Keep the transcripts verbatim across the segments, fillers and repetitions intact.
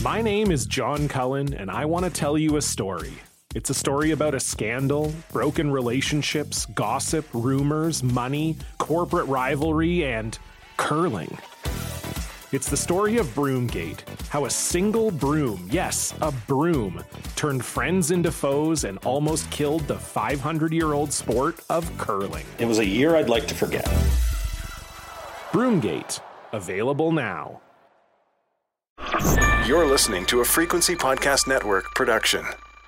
My name is John Cullen, and I want to tell you a story. It's a story about a scandal, broken relationships, gossip, rumors, money, corporate rivalry, and curling. It's the story of Broomgate, how a single broom, yes, a broom, turned friends into foes and almost killed the five hundred year old sport of curling. It was a year I'd like to forget. Broomgate, available now. You're listening to a Frequency Podcast Network production.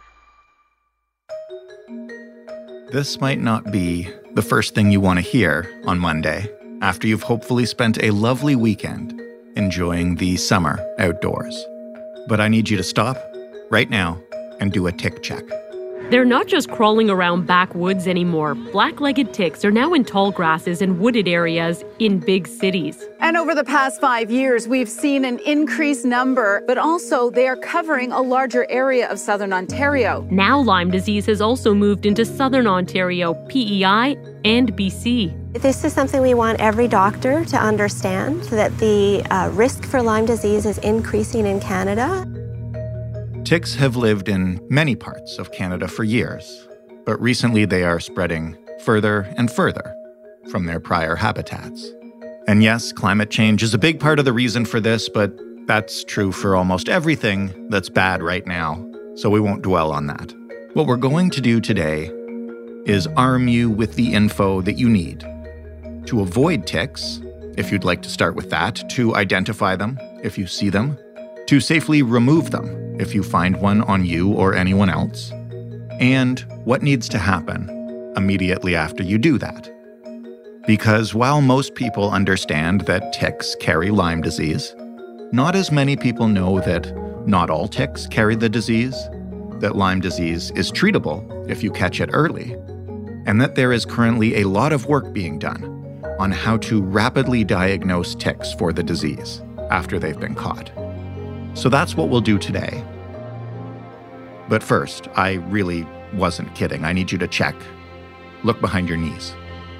This might not be the first thing you want to hear on Monday after you've hopefully spent a lovely weekend enjoying the summer outdoors. But I need you to stop right now and do a tick check. They're not just crawling around backwoods anymore. Black-legged ticks are now in tall grasses and wooded areas in big cities. And over the past five years, we've seen an increased number, but also they are covering a larger area of southern Ontario. Now Lyme disease has also moved into southern Ontario, P E I, and B C. This is something we want every doctor to understand, that the uh, risk for Lyme disease is increasing in Canada. Ticks have lived in many parts of Canada for years, but recently they are spreading further and further from their prior habitats. And yes, climate change is a big part of the reason for this, but that's true for almost everything that's bad right now, so we won't dwell on that. What we're going to do today is arm you with the info that you need to avoid ticks, if you'd like to start with that, to identify them if you see them, to safely remove them if you find one on you or anyone else, and what needs to happen immediately after you do that. Because while most people understand that ticks carry Lyme disease, not as many people know that not all ticks carry the disease, that Lyme disease is treatable if you catch it early, and that there is currently a lot of work being done on how to rapidly diagnose ticks for the disease after they've been caught. So that's what we'll do today. But first, I really wasn't kidding. I need you to check. Look behind your knees.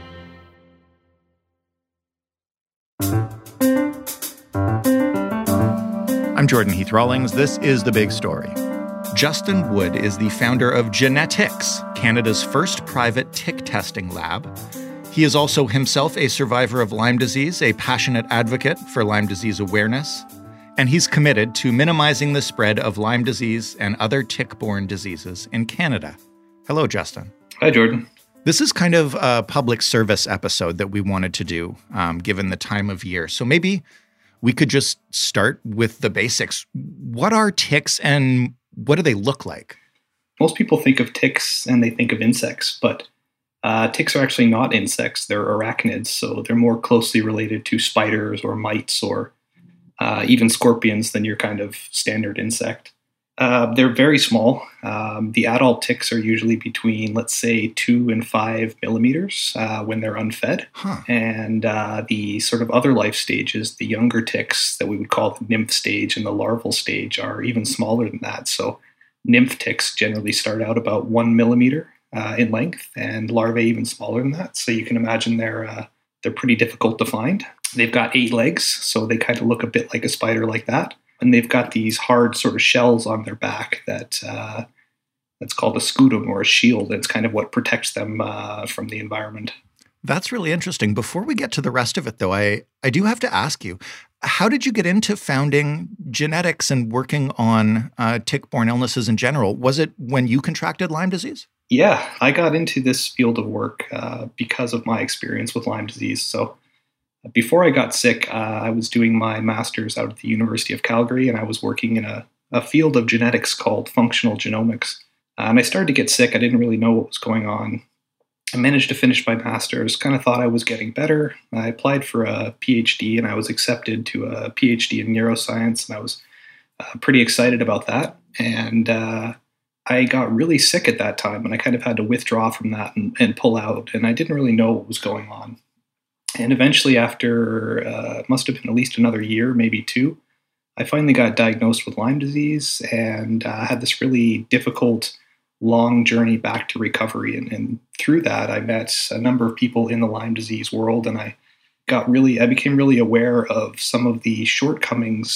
I'm Jordan Heath Rawlings. This is The Big Story. Justin Wood is the founder of Genetics, Canada's first private tick testing lab. He is also himself a survivor of Lyme disease, a passionate advocate for Lyme disease awareness, and he's committed to minimizing the spread of Lyme disease and other tick-borne diseases in Canada. Hello, Justin. Hi, Jordan. This is kind of a public service episode that we wanted to do, um, given the time of year. So maybe we could just start with the basics. What are ticks and what do they look like? Most people think of ticks and they think of insects, but uh, ticks are actually not insects. They're arachnids, so they're more closely related to spiders or mites or uh, even scorpions than your kind of standard insect. Uh, they're very small. Um, the adult ticks are usually between, let's say, two and five millimeters uh, when they're unfed. Huh. And uh, the sort of other life stages, the younger ticks that we would call the nymph stage and the larval stage, are even smaller than that. So nymph ticks generally start out about one millimeter uh, in length, and larvae even smaller than that. So you can imagine they're uh, they're pretty difficult to find. They've got eight legs, so they kind of look a bit like a spider like that. And they've got these hard sort of shells on their back that uh, that's called a scutum or a shield. It's kind of what protects them uh, from the environment. That's really interesting. Before we get to the rest of it, though, I, I do have to ask you, how did you get into founding Genetics and working on uh, tick-borne illnesses in general? Was it when you contracted Lyme disease? Yeah, I got into this field of work uh, because of my experience with Lyme disease. So before I got sick, uh, I was doing my master's out at the University of Calgary, and I was working in a, a field of genetics called functional genomics. Uh, and I started to get sick. I didn't really know what was going on. I managed to finish my master's, kind of thought I was getting better. I applied for a PhD, and I was accepted to a PhD in neuroscience, and I was uh, pretty excited about that. And uh, I got really sick at that time, and I kind of had to withdraw from that and, and pull out, and I didn't really know what was going on. And eventually, after uh, must have been at least another year, maybe two, I finally got diagnosed with Lyme disease and uh, had this really difficult, long journey back to recovery. And, and through that, I met a number of people in the Lyme disease world, and I got really, I became really aware of some of the shortcomings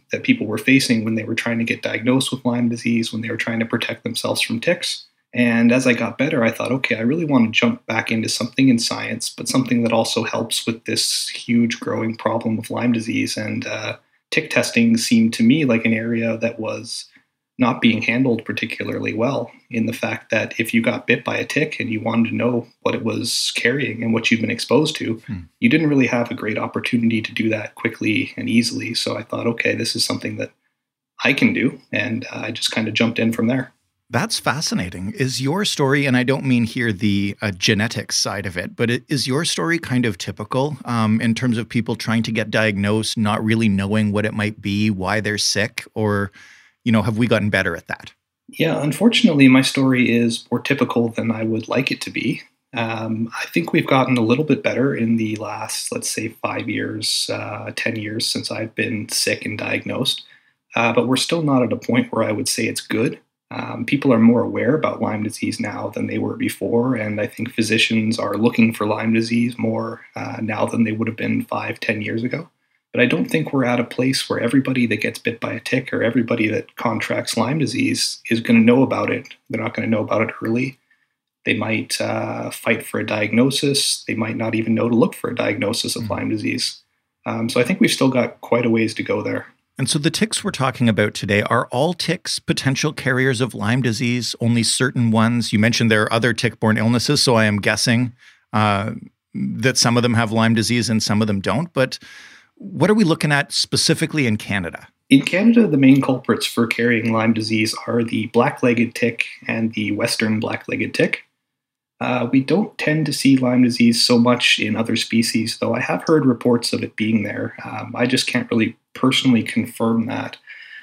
that people were facing when they were trying to get diagnosed with Lyme disease, when they were trying to protect themselves from ticks. And as I got better, I thought, okay, I really want to jump back into something in science, but something that also helps with this huge growing problem of Lyme disease. And uh, tick testing seemed to me like an area that was not being handled particularly well, in the fact that if you got bit by a tick and you wanted to know what it was carrying and what you'd been exposed to, hmm. you didn't really have a great opportunity to do that quickly and easily. So I thought, okay, this is something that I can do. And uh, I just kind of jumped in from there. That's fascinating. Is your story, and I don't mean here the uh, genetics side of it, but it, is your story kind of typical um, in terms of people trying to get diagnosed, not really knowing what it might be, why they're sick, or, you know, have we gotten better at that? Yeah, unfortunately, my story is more typical than I would like it to be. Um, I think we've gotten a little bit better in the last, let's say, five years, uh, ten years since I've been sick and diagnosed, uh, but we're still not at a point where I would say it's good. Um, people are more aware about Lyme disease now than they were before, and I think physicians are looking for Lyme disease more uh, now than they would have been five, ten years ago. But I don't think we're at a place where everybody that gets bit by a tick or everybody that contracts Lyme disease is going to know about it. They're not going to know about it early. They might uh, fight for a diagnosis. They might not even know to look for a diagnosis of mm-hmm. Lyme disease. Um, so I think we've still got quite a ways to go there. And so the ticks we're talking about today, are all ticks potential carriers of Lyme disease, only certain ones? You mentioned there are other tick-borne illnesses, so I am guessing uh, that some of them have Lyme disease and some of them don't. But what are we looking at specifically in Canada? In Canada, the main culprits for carrying Lyme disease are the black-legged tick and the western black-legged tick. Uh, we don't tend to see Lyme disease so much in other species, though I have heard reports of it being there. Um, I just can't really personally confirm that.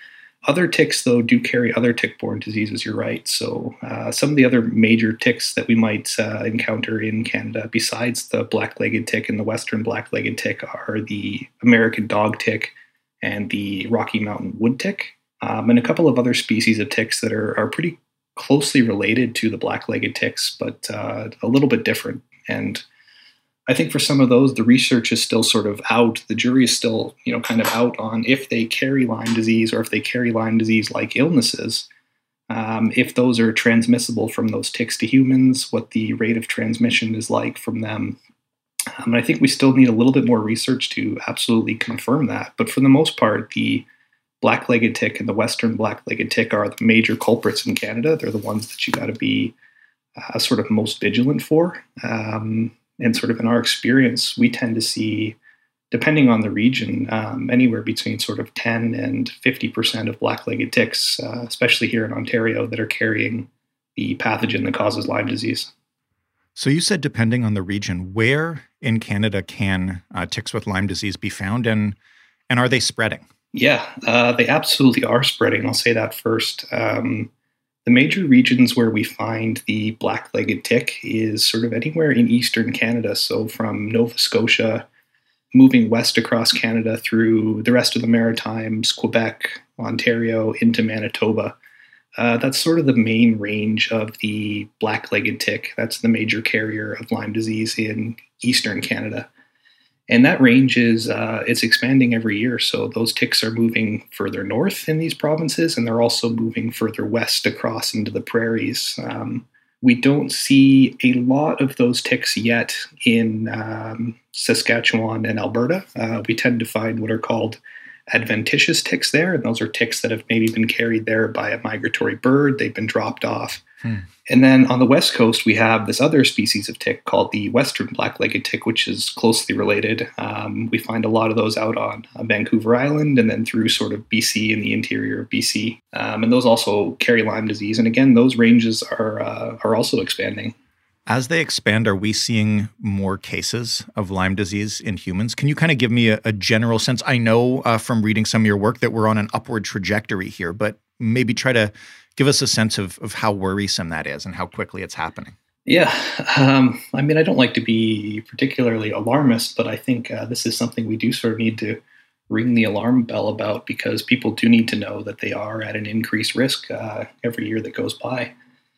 Other ticks, though, do carry other tick-borne diseases, you're right. So uh, some of the other major ticks that we might uh, encounter in Canada, besides the black-legged tick and the western black-legged tick, are the American dog tick and the Rocky Mountain wood tick, um, and a couple of other species of ticks that are, are pretty closely related to the black-legged ticks, but uh, a little bit different. And I think for some of those, the research is still sort of out. The jury is still, you know, kind of out on if they carry Lyme disease or if they carry Lyme disease-like illnesses, um, if those are transmissible from those ticks to humans, what the rate of transmission is like from them. Um, and I think we still need a little bit more research to absolutely confirm that. But for the most part, the black-legged tick and the western black-legged tick are the major culprits in Canada. They're the ones that you got to be uh, sort of most vigilant for. Um, and sort of in our experience, we tend to see, depending on the region, um, anywhere between sort of ten and fifty percent of black-legged ticks, uh, especially here in Ontario, that are carrying the pathogen that causes Lyme disease. So you said depending on the region, where in Canada can uh, ticks with Lyme disease be found, and and are they spreading? Yeah, uh, they absolutely are spreading. I'll say that first. Um, the major regions where we find the black-legged tick is sort of anywhere in eastern Canada. So from Nova Scotia, moving west across Canada through the rest of the Maritimes, Quebec, Ontario, into Manitoba. Uh, that's sort of the main range of the black-legged tick. That's the major carrier of Lyme disease in eastern Canada. And that range is uh, it's expanding every year. So those ticks are moving further north in these provinces, and they're also moving further west across into the prairies. Um, we don't see a lot of those ticks yet in um, Saskatchewan and Alberta. Uh, we tend to find what are called adventitious ticks there, and those are ticks that have maybe been carried there by a migratory bird. They've been dropped off. Hmm. And then on the west coast, we have this other species of tick called the western black-legged tick, which is closely related. Um, we find a lot of those out on uh, Vancouver Island and then through sort of B C and the interior of B C. Um, and those also carry Lyme disease. And again, those ranges are uh, are also expanding. As they expand, are we seeing more cases of Lyme disease in humans? Can you kind of give me a, a general sense? I know uh, from reading some of your work that we're on an upward trajectory here, but maybe try to give us a sense of, of how worrisome that is and how quickly it's happening. Yeah. Um, I mean, I don't like to be particularly alarmist, but I think uh, this is something we do sort of need to ring the alarm bell about, because people do need to know that they are at an increased risk uh, every year that goes by.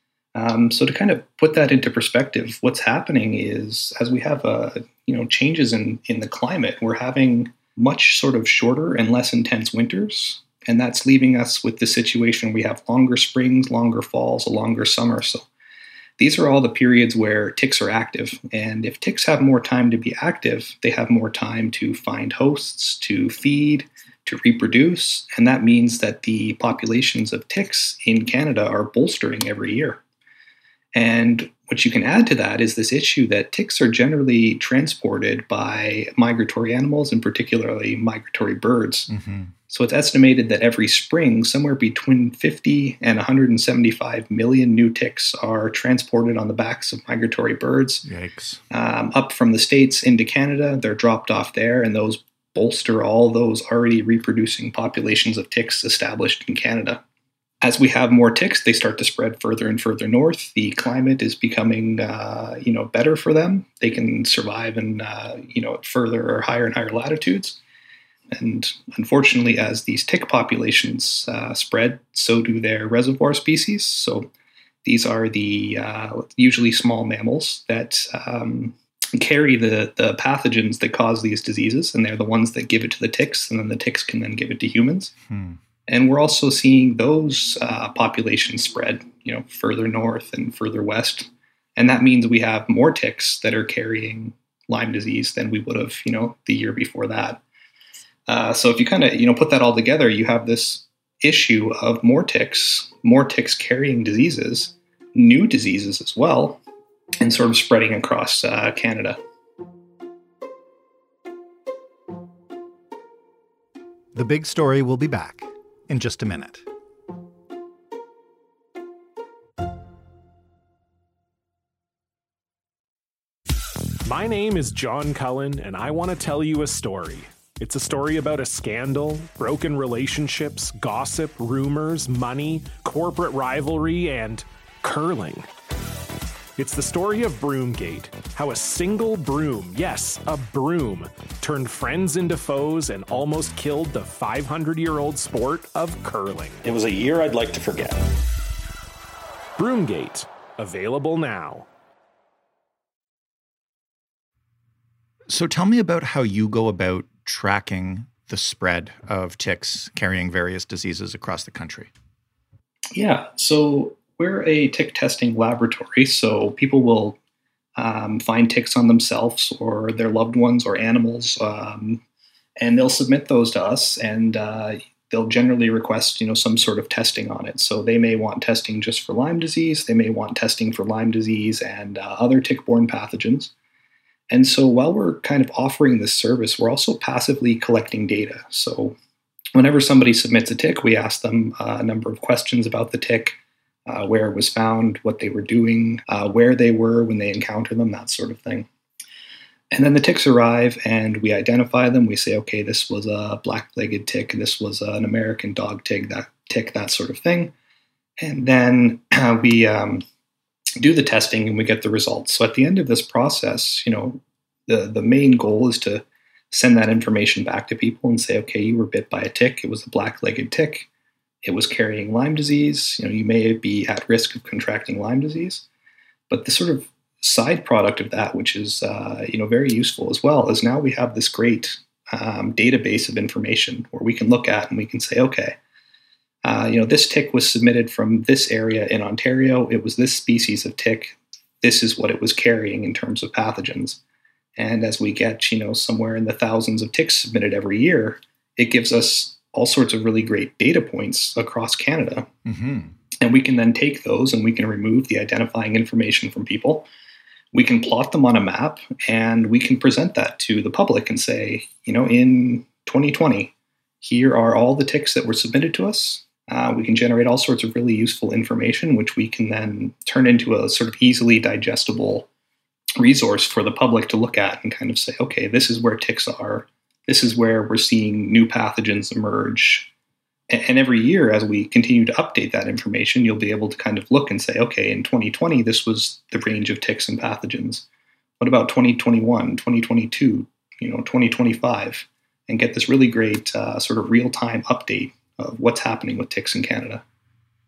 Um, so to kind of put that into perspective, what's happening is as we have uh, you know changes in, in the climate, we're having much sort of shorter and less intense winters. And that's leaving us with the situation we have longer springs, longer falls, a longer summer. So these are all the periods where ticks are active. And if ticks have more time to be active, they have more time to find hosts, to feed, to reproduce. And that means that the populations of ticks in Canada are bolstering every year. And what you can add to that is this issue that ticks are generally transported by migratory animals, and particularly migratory birds. Mm-hmm. So it's estimated that every spring, somewhere between fifty and one hundred seventy-five million new ticks are transported on the backs of migratory birds. Yikes. Um, up from the States into Canada. They're dropped off there, and those bolster all those already reproducing populations of ticks established in Canada. As we have more ticks, they start to spread further and further north. The climate is becoming, uh, you know, better for them. They can survive in, uh, you know, further or higher and higher latitudes. And unfortunately, as these tick populations uh, spread, so do their reservoir species. So these are the uh, usually small mammals that um, carry the, the pathogens that cause these diseases, and they're the ones that give it to the ticks, and then the ticks can then give it to humans. Hmm. And we're also seeing those uh, populations spread, you know, further north and further west. And that means we have more ticks that are carrying Lyme disease than we would have, you know, the year before that. Uh, so if you kind of, you know, put that all together, you have this issue of more ticks, more ticks carrying diseases, new diseases as well, and sort of spreading across uh, Canada. The Big Story will be back in just a minute. My name is John Cullen, and I want to tell you a story. It's a story about a scandal, broken relationships, gossip, rumors, money, corporate rivalry, and curling. It's the story of Broomgate, how a single broom, yes, a broom, turned friends into foes and almost killed the five hundred year old sport of curling. It was a year I'd like to forget. Broomgate, available now. So tell me about how you go about tracking the spread of ticks carrying various diseases across the country. Yeah, so we're a tick testing laboratory, so people will um, find ticks on themselves or their loved ones or animals, um, and they'll submit those to us, and uh, they'll generally request, you know, some sort of testing on it. So they may want testing just for Lyme disease, they may want testing for Lyme disease and uh, other tick-borne pathogens. And so while we're kind of offering this service, we're also passively collecting data. So whenever somebody submits a tick, we ask them uh, a number of questions about the tick, Uh, where it was found, what they were doing, uh, where they were when they encountered them, that sort of thing. And then the ticks arrive and we identify them. We say, okay, this was a black-legged tick, this was an American dog tick, that tick, that sort of thing. And then uh, we um, do the testing and we get the results. So at the end of this process, you know, the, the main goal is to send that information back to people and say, okay, you were bit by a tick, it was a black-legged tick. It was carrying Lyme disease. You know, you may be at risk of contracting Lyme disease. But the sort of side product of that, which is uh, you know very useful as well, is now we have this great um, database of information where we can look at and we can say, okay, uh, you know, this tick was submitted from this area in Ontario. It was this species of tick. This is what it was carrying in terms of pathogens. And as we get, you know, somewhere in the thousands of ticks submitted every year, it gives us all sorts of really great data points across Canada. Mm-hmm. And we can then take those and we can remove the identifying information from people. We can plot them on a map and we can present that to the public and say, you know, in twenty twenty, here are all the ticks that were submitted to us. Uh, we can generate all sorts of really useful information, which we can then turn into a sort of easily digestible resource for the public to look at and kind of say, okay, this is where ticks are. This is where we're seeing new pathogens emerge. And every year, as we continue to update that information, you'll be able to kind of look and say, okay, in twenty twenty, this was the range of ticks and pathogens. What about twenty twenty-one, twenty twenty-two, you know, twenty twenty-five, and get this really great uh, sort of real-time update of what's happening with ticks in Canada.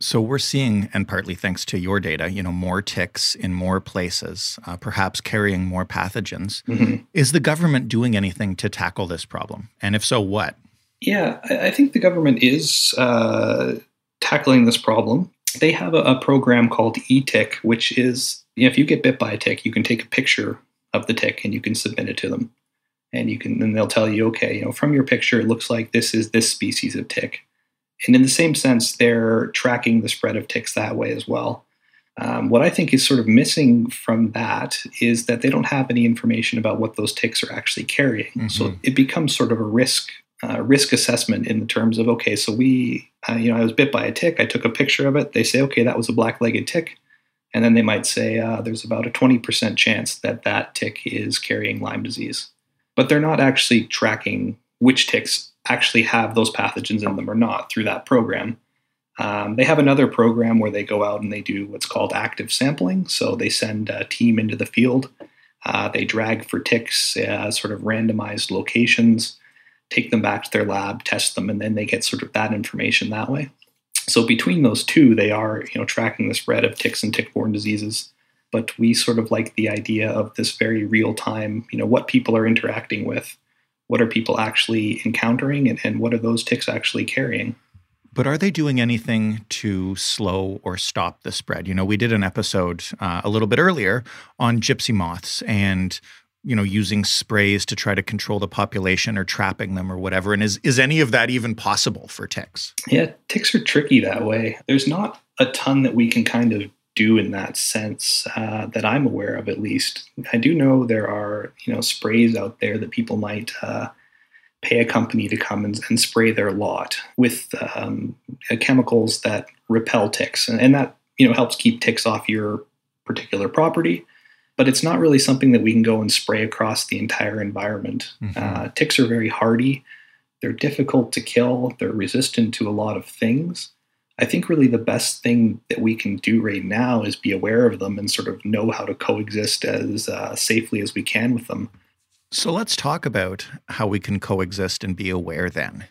So we're seeing, and partly thanks to your data, you know, more ticks in more places, uh, perhaps carrying more pathogens. Mm-hmm. Is the government doing anything to tackle this problem? And if so, what? Yeah, I, I think the government is uh, tackling this problem. They have a, a program called E-Tick, which is, you know, if you get bit by a tick, you can take a picture of the tick and you can submit it to them. And you can, then they'll tell you, okay, you know, from your picture, it looks like this is this species of tick. And in the same sense, they're tracking the spread of ticks that way as well. Um, what I think is sort of missing from that is that they don't have any information about what those ticks are actually carrying. Mm-hmm. So it becomes sort of a risk uh, risk assessment in the terms of, okay, so we, uh, you know, I was bit by a tick. I took a picture of it. They say, okay, that was a black-legged tick. And then they might say uh, there's about a twenty percent chance that that tick is carrying Lyme disease. But they're not actually tracking which ticks actually have those pathogens in them or not through that program. Um, they have another program where they go out and they do what's called active sampling. So they send a team into the field. Uh, they drag for ticks, uh, sort of randomized locations, take them back to their lab, test them, and then they get sort of that information that way. So between those two, they are, you know, tracking the spread of ticks and tick-borne diseases. But we sort of like the idea of this very real-time, you know, what people are interacting with. What are people actually encountering, and, and what are those ticks actually carrying? But are they doing anything to slow or stop the spread? You know, we did an episode uh, a little bit earlier on gypsy moths and, you know, using sprays to try to control the population or trapping them or whatever. And is, is any of that even possible for ticks? Yeah, ticks are tricky that way. There's not a ton that we can kind of do in that sense uh, that I'm aware of, at least. I do know there are, you know, sprays out there that people might uh, pay a company to come and, and spray their lot with um, chemicals that repel ticks. And, and that, you know, helps keep ticks off your particular property. But it's not really something that we can go and spray across the entire environment. Mm-hmm. Uh, ticks are very hardy. They're difficult to kill. They're resistant to a lot of things. I think really the best thing that we can do right now is be aware of them and sort of know how to coexist as uh, safely as we can with them. So let's talk about how we can coexist and be aware then.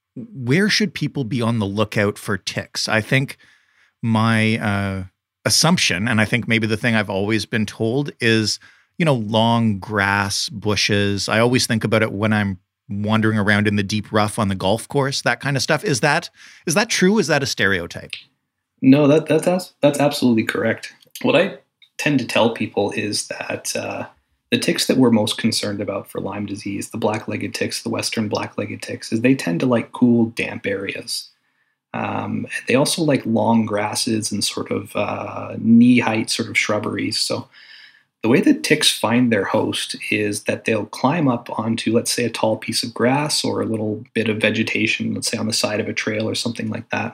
Where should people be on the lookout for ticks? I think my uh, assumption, and I think maybe the thing I've always been told is, you know, long grass, bushes. I always think about it when I'm wandering around in the deep rough on the golf course, that kind of stuff. Is that is that true? Is that a stereotype? No, that, that that's that's absolutely correct. What I tend to tell people is that uh, the ticks that we're most concerned about for Lyme disease, the black-legged ticks, the western black-legged ticks, is they tend to like cool, damp areas. Um, they also like long grasses and sort of uh, knee-height sort of shrubberies. So the way that ticks find their host is that they'll climb up onto, let's say, a tall piece of grass or a little bit of vegetation, let's say on the side of a trail or something like that.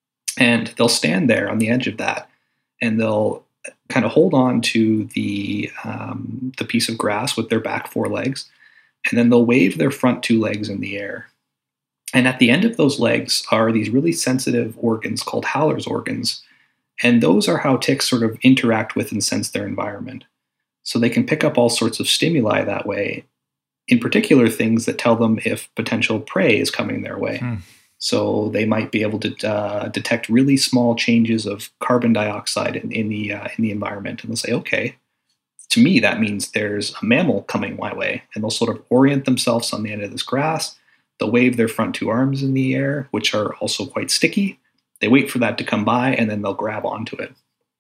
And they'll stand there on the edge of that, and they'll kind of hold on to the, um, the piece of grass with their back four legs, and then they'll wave their front two legs in the air. And at the end of those legs are these really sensitive organs called Howler's organs. And those are how ticks sort of interact with and sense their environment. So they can pick up all sorts of stimuli that way, in particular things that tell them if potential prey is coming their way. Hmm. So they might be able to uh, detect really small changes of carbon dioxide in, in the uh, in the environment. And they'll say, okay, to me, that means there's a mammal coming my way. And they'll sort of orient themselves on the end of this grass. They'll wave their front two arms in the air, which are also quite sticky. They wait for that to come by, and then they'll grab onto it.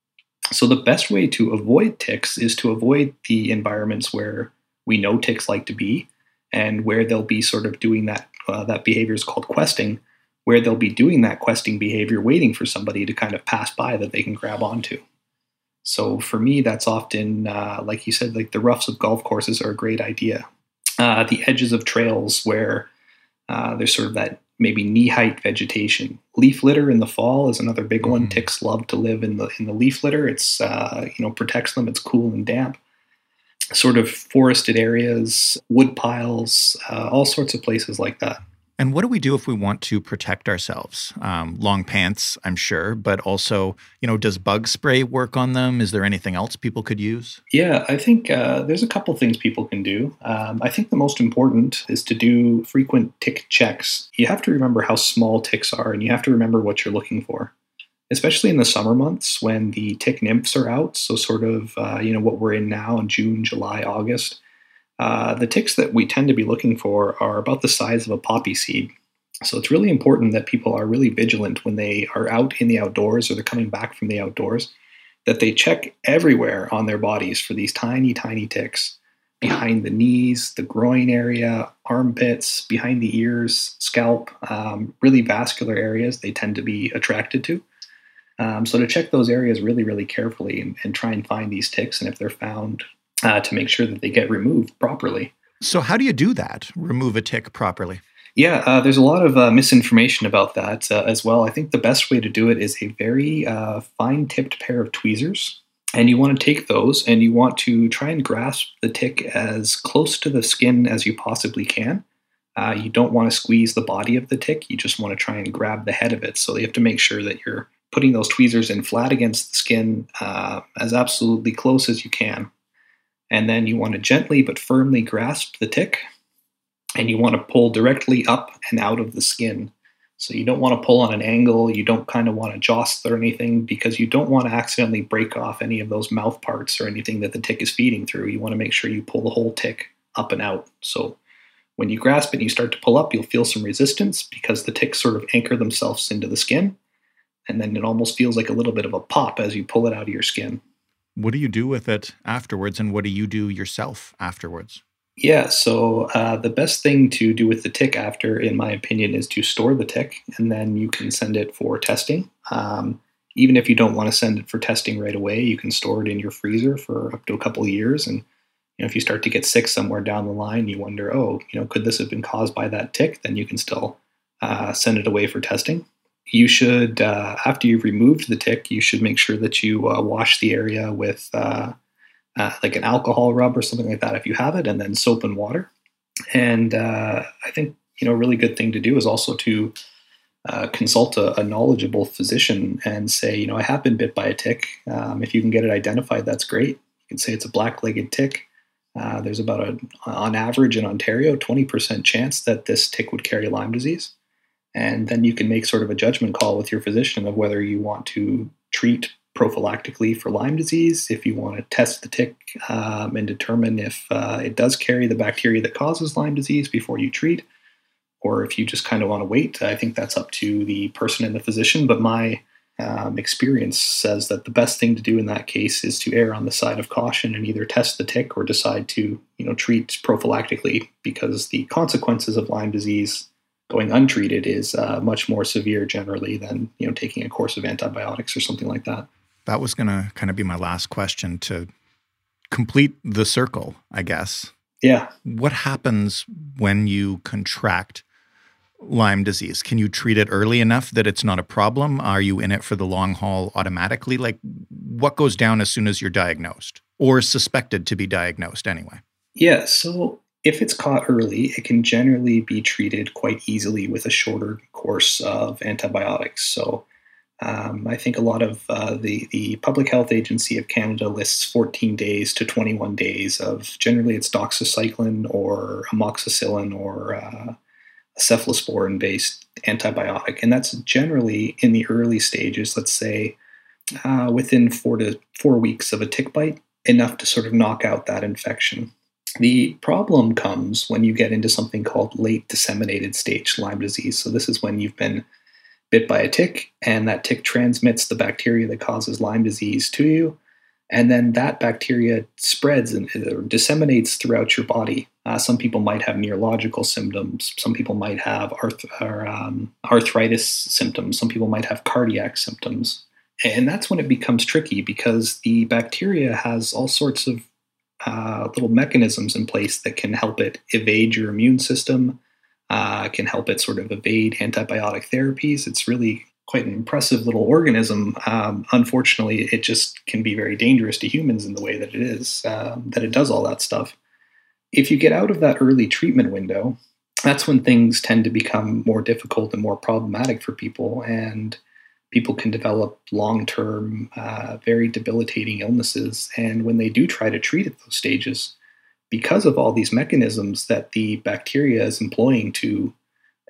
So the best way to avoid ticks is to avoid the environments where we know ticks like to be, and where they'll be sort of doing that, uh, that behavior is called questing, where they'll be doing that questing behavior, waiting for somebody to kind of pass by that they can grab onto. So for me, that's often, uh, like you said, like the roughs of golf courses are a great idea. Uh, the edges of trails where uh, there's sort of that maybe knee-height vegetation. Leaf litter in the fall is another big one. Mm. Ticks love to live in the in the leaf litter. It's uh, you know protects them. It's cool and damp. Sort of forested areas, wood piles, uh, all sorts of places like that. And what do we do if we want to protect ourselves? Um, long pants, I'm sure, but also, you know, does bug spray work on them? Is there anything else people could use? Yeah, I think uh, there's a couple things people can do. Um, I think the most important is to do frequent tick checks. You have to remember how small ticks are, and you have to remember what you're looking for. especially in the summer months when the tick nymphs are out. So sort of, uh, you know, what we're in now in June, July, August. Uh, the ticks that we tend to be looking for are about the size of a poppy seed. So it's really important that people are really vigilant when they are out in the outdoors or they're coming back from the outdoors, that they check everywhere on their bodies for these tiny, tiny ticks. Behind the knees, the groin area, armpits, behind the ears, scalp, um, really vascular areas they tend to be attracted to. Um, so to check those areas really, really carefully and, and try and find these ticks, and if they're found, uh, to make sure that they get removed properly. So how do you do that, remove a tick properly? Yeah, uh, there's a lot of uh, misinformation about that uh, as well. I think the best way to do it is a very uh, fine-tipped pair of tweezers. And you want to take those and you want to try and grasp the tick as close to the skin as you possibly can. Uh, you don't want to squeeze the body of the tick. You just want to try and grab the head of it. So you have to make sure that you're putting those tweezers in flat against the skin uh, as absolutely close as you can. And then you want to gently but firmly grasp the tick. And you want to pull directly up and out of the skin. So you don't want to pull on an angle. You don't kind of want to jostle or anything, because you don't want to accidentally break off any of those mouth parts or anything that the tick is feeding through. You want to make sure you pull the whole tick up and out. So when you grasp it and you start to pull up, you'll feel some resistance because the ticks sort of anchor themselves into the skin. And then it almost feels like a little bit of a pop as you pull it out of your skin. What do you do with it afterwards, and what do you do yourself afterwards? Yeah, so uh, the best thing to do with the tick after, in my opinion, is to store the tick, and then you can send it for testing. Um, even if you don't want to send it for testing right away, you can store it in your freezer for up to a couple of years. And you know, if you start to get sick somewhere down the line, you wonder, oh, you know, could this have been caused by that tick? Then you can still uh, send it away for testing. You should, uh, after you've removed the tick, you should make sure that you uh, wash the area with uh, Uh, like an alcohol rub or something like that if you have it, and then soap and water. And uh, I think, you know, a really good thing to do is also to uh, consult a, a knowledgeable physician and say, you know, I have been bit by a tick. Um, if you can get it identified, that's great. You can say it's a black-legged tick. Uh, there's about a, on average in Ontario, twenty percent chance that this tick would carry Lyme disease. And then you can make sort of a judgment call with your physician of whether you want to treat prophylactically for Lyme disease, if you want to test the tick um, and determine if uh, it does carry the bacteria that causes Lyme disease before you treat, or if you just kind of want to wait. I think that's up to the person and the physician, but my um, experience says that the best thing to do in that case is to err on the side of caution and either test the tick or decide to, you know, treat prophylactically, because the consequences of Lyme disease going untreated is uh, much more severe generally than, you know, taking a course of antibiotics or something like that. That was going to kind of be my last question to complete the circle, I guess. Yeah. What happens when you contract Lyme disease? Can you treat it early enough that it's not a problem? Are you in it for the long haul automatically? Like, what goes down as soon as you're diagnosed, or suspected to be diagnosed anyway? Yeah. So if it's caught early, it can generally be treated quite easily with a shorter course of antibiotics. So Um, I think a lot of uh, the, the Public Health Agency of Canada lists fourteen days to twenty-one days of, generally it's doxycycline or amoxicillin or uh, a cephalosporin-based antibiotic. And that's generally in the early stages, let's say uh, within four to four weeks of a tick bite, enough to sort of knock out that infection. The problem comes when you get into something called late disseminated stage Lyme disease. So this is when you've been bit by a tick, and that tick transmits the bacteria that causes Lyme disease to you, and then that bacteria spreads and uh, disseminates throughout your body. Uh, some people might have neurological symptoms. Some people might have arth- or, um, arthritis symptoms. Some people might have cardiac symptoms. And that's when it becomes tricky, because the bacteria has all sorts of uh, little mechanisms in place that can help it evade your immune system, Uh, can help it sort of evade antibiotic therapies. It's really quite an impressive little organism. Um, unfortunately, it just can be very dangerous to humans in the way that it is, um, that it does all that stuff. If you get out of that early treatment window, that's when things tend to become more difficult and more problematic for people, and people can develop long-term, uh, very debilitating illnesses. And when they do try to treat at those stages, because of all these mechanisms that the bacteria is employing to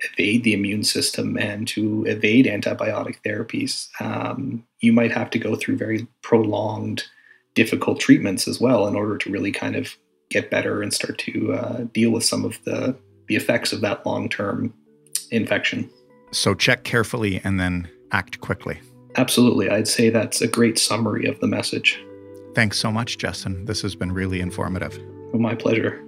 evade the immune system and to evade antibiotic therapies. Um, you might have to go through very prolonged, difficult treatments as well in order to really kind of get better and start to uh, deal with some of the, the effects of that long-term infection. So check carefully and then act quickly. Absolutely. I'd say that's a great summary of the message. Thanks so much, Justin. This has been really informative. Oh, my pleasure.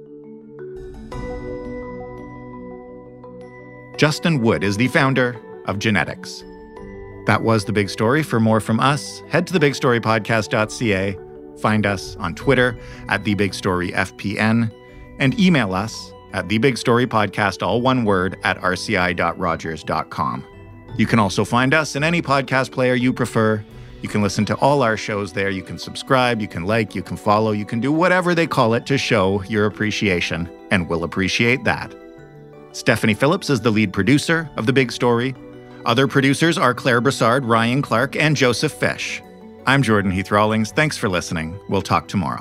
Justin Wood is the founder of Genetics. That was The Big Story. For more from us, head to the big story podcast dot c a, find us on Twitter at The Big Story F P N, and email us at thebigstorypodcast, all one word, at r c i dot rogers dot com. You can also find us in any podcast player you prefer. You can listen to all our shows there. You can subscribe, you can like, you can follow, you can do whatever they call it to show your appreciation, and we'll appreciate that. Stephanie Phillips is the lead producer of The Big Story. Other producers are Claire Brassard, Ryan Clark, and Joseph Fish. I'm Jordan Heath Rawlings. Thanks for listening. We'll talk tomorrow.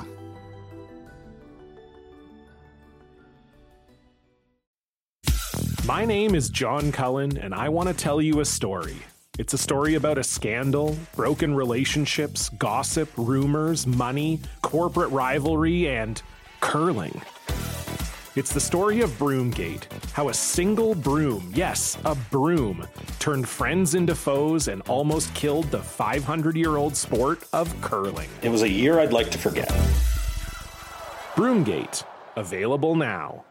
My name is John Cullen, and I want to tell you a story. It's a story about a scandal, broken relationships, gossip, rumors, money, corporate rivalry, and curling. It's the story of Broomgate, how a single broom, yes, a broom, turned friends into foes and almost killed the five hundred year old sport of curling. It was a year I'd like to forget. Broomgate, available now.